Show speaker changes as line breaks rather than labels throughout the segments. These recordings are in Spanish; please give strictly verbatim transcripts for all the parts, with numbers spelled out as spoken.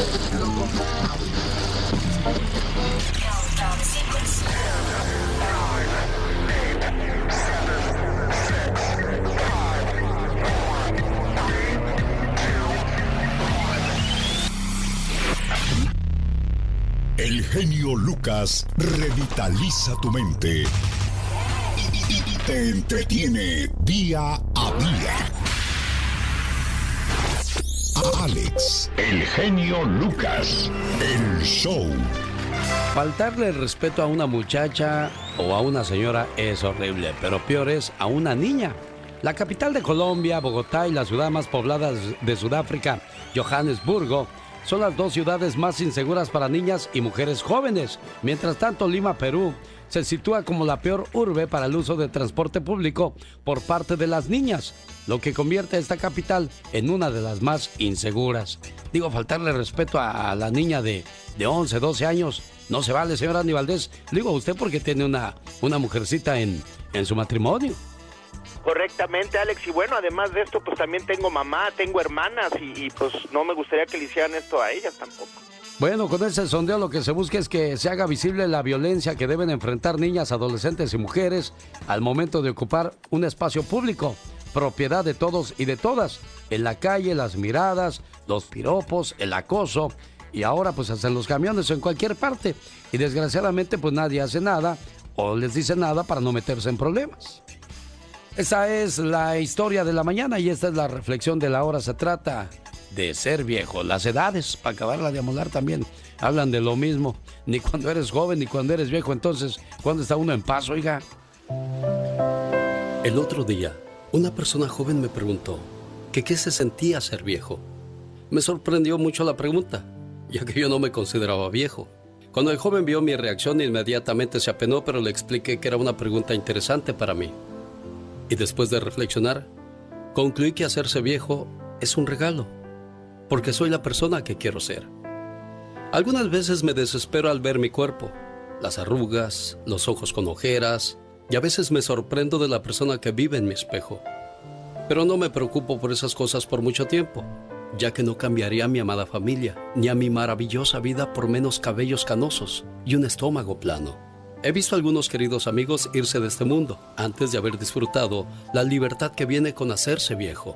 El genio Lucas revitaliza tu mente y, y, y te entretiene día a día. Alex, el genio Lucas, el show.
Faltarle el respeto a una muchacha o a una señora es horrible, pero peor es a una niña. La capital de Colombia, Bogotá, y la ciudad más poblada de Sudáfrica, Johannesburgo, son las dos ciudades más inseguras para niñas y mujeres jóvenes. Mientras tanto, Lima, Perú, se sitúa como la peor urbe para el uso de transporte público por parte de las niñas, lo que convierte a esta capital en una de las más inseguras. Digo, faltarle respeto a, a la niña de, de once, doce años, no se vale, señor Andy Valdés. Digo a usted porque tiene una, una mujercita en, en su matrimonio.
Correctamente, Alex, y bueno, además de esto, pues también tengo mamá, tengo hermanas, y, y pues no me gustaría que le hicieran esto a ellas tampoco.
Bueno, con ese sondeo lo que se busca es que se haga visible la violencia que deben enfrentar niñas, adolescentes y mujeres al momento de ocupar un espacio público, propiedad de todos y de todas. En la calle, las miradas, los piropos, el acoso, y ahora pues hasta en los camiones o en cualquier parte. Y desgraciadamente pues nadie hace nada o les dice nada para no meterse en problemas. Esa es la historia de la mañana y esta es la reflexión de la hora. Se trata de ser viejo. Las edades, para acabarla de amolar también, hablan de lo mismo. Ni cuando eres joven ni cuando eres viejo. Entonces, ¿cuándo está uno en paz, oiga?
El otro día, una persona joven me preguntó que qué se sentía ser viejo. Me sorprendió mucho la pregunta, ya que yo no me consideraba viejo. Cuando el joven vio mi reacción, inmediatamente se apenó, pero le expliqué que era una pregunta interesante para mí. Y después de reflexionar, concluí que hacerse viejo es un regalo, porque soy la persona que quiero ser. Algunas veces me desespero al ver mi cuerpo, las arrugas, los ojos con ojeras, y a veces me sorprendo de la persona que vive en mi espejo. Pero no me preocupo por esas cosas por mucho tiempo, ya que no cambiaría a mi amada familia, ni a mi maravillosa vida por menos cabellos canosos y un estómago plano. He visto a algunos queridos amigos irse de este mundo antes de haber disfrutado la libertad que viene con hacerse viejo.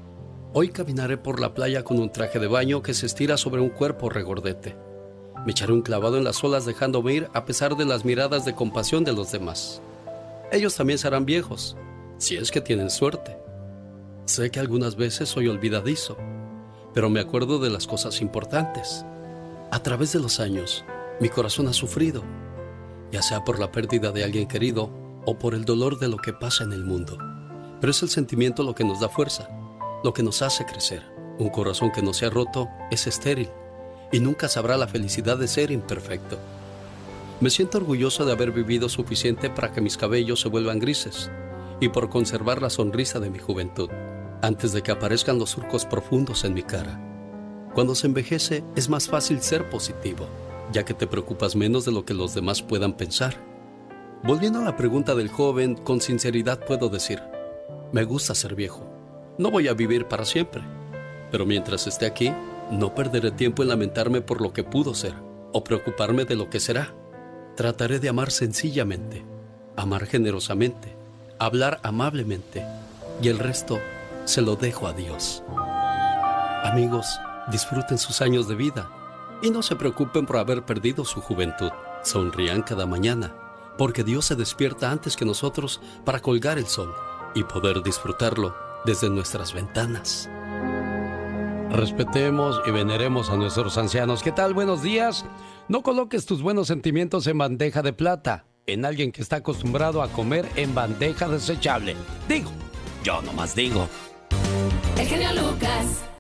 Hoy caminaré por la playa con un traje de baño que se estira sobre un cuerpo regordete. Me echaré un clavado en las olas dejándome ir a pesar de las miradas de compasión de los demás. Ellos también serán viejos, si es que tienen suerte. Sé que algunas veces soy olvidadizo, pero me acuerdo de las cosas importantes. A través de los años, mi corazón ha sufrido, ya sea por la pérdida de alguien querido o por el dolor de lo que pasa en el mundo. Pero es el sentimiento lo que nos da fuerza, lo que nos hace crecer. Un corazón que no se ha roto es estéril y nunca sabrá la felicidad de ser imperfecto. Me siento orgulloso de haber vivido suficiente para que mis cabellos se vuelvan grises y por conservar la sonrisa de mi juventud, antes de que aparezcan los surcos profundos en mi cara. Cuando se envejece es más fácil ser positivo, ya que te preocupas menos de lo que los demás puedan pensar. Volviendo a la pregunta del joven, con sinceridad puedo decir, me gusta ser viejo. No voy a vivir para siempre, pero mientras esté aquí, no perderé tiempo en lamentarme por lo que pudo ser o preocuparme de lo que será. Trataré de amar sencillamente, amar generosamente, hablar amablemente y el resto se lo dejo a Dios. Amigos, disfruten sus años de vida y no se preocupen por haber perdido su juventud. Sonrían cada mañana, porque Dios se despierta antes que nosotros para colgar el sol y poder disfrutarlo desde nuestras ventanas.
Respetemos y veneremos a nuestros ancianos. ¿Qué tal? Buenos días. No coloques tus buenos sentimientos en bandeja de plata, en alguien que está acostumbrado a comer en bandeja desechable. Digo, yo nomás digo.
El genio Lucas.